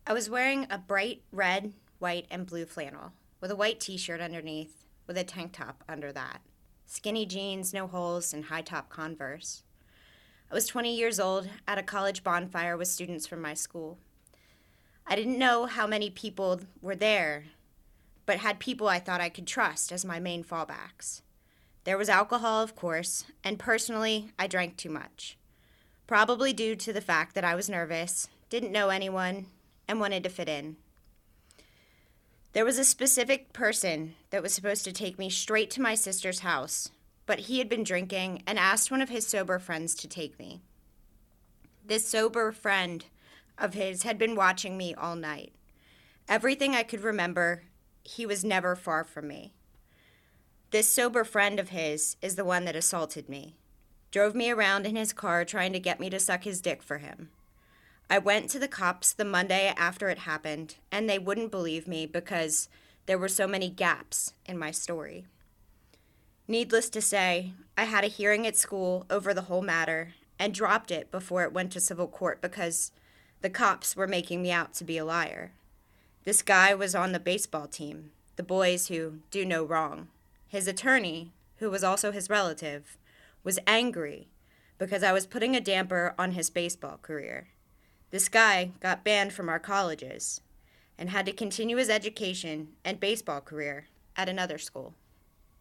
I was wearing a bright red, white, and blue flannel with a white t-shirt underneath with a tank top under that. Skinny jeans, no holes, and high-top Converse. I was 20 years old at a college bonfire with students from my school. I didn't know how many people were there, but had people I thought I could trust as my main fallbacks. There was alcohol, of course, and personally, I drank too much. Probably due to the fact that I was nervous, didn't know anyone, and wanted to fit in. There was a specific person that was supposed to take me straight to my sister's house, but he had been drinking and asked one of his sober friends to take me. This sober friend of his had been watching me all night. Everything I could remember, he was never far from me. This sober friend of his is the one that assaulted me. Drove me around in his car trying to get me to suck his dick for him. I went to the cops the Monday after it happened, and they wouldn't believe me because there were so many gaps in my story. Needless to say, I had a hearing at school over the whole matter and dropped it before it went to civil court because the cops were making me out to be a liar. This guy was on the baseball team, the boys who do no wrong. His attorney, who was also his relative, was angry because I was putting a damper on his baseball career. This guy got banned from our colleges and had to continue his education and baseball career at another school.